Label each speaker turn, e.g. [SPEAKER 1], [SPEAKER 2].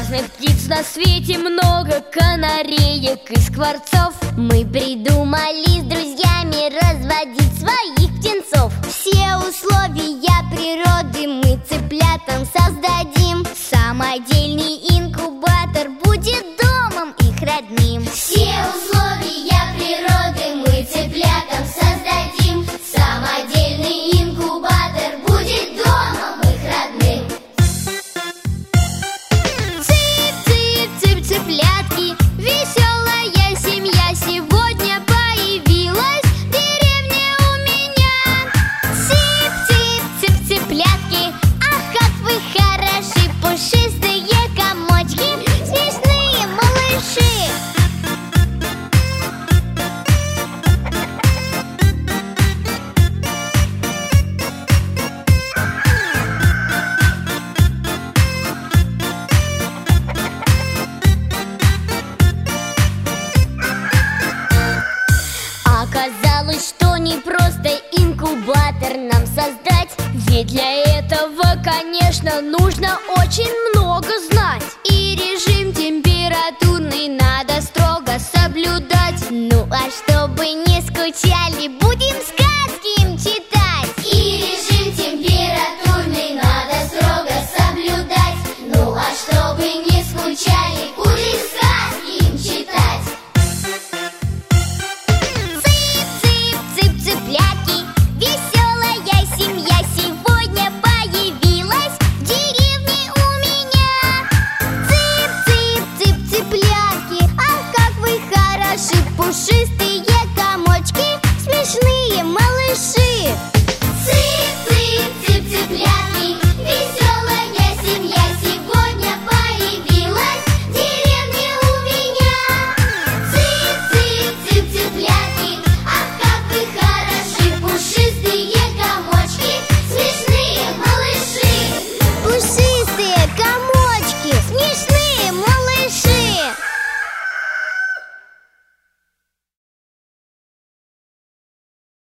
[SPEAKER 1] Разных птиц на свете много, канареек и скворцов. Мы придумали с друзьями разводить своих птенцов. Все условия природы мы цыплятам создадим. Самодельный инкубатор будет домом их родным. Все условия природы мы цыплятам создадим. Самодельный инкубатор будет домом их родным. Цып-цып-цып, цыплятки, веселая семья сегодня появилась в деревне у меня. Цып-цып-цып, цыплятки, ах, как вы хороши, пушистые комочки, смешные малыши. Оказалось, что не просто инкубатор нам создать, ведь для этого, конечно,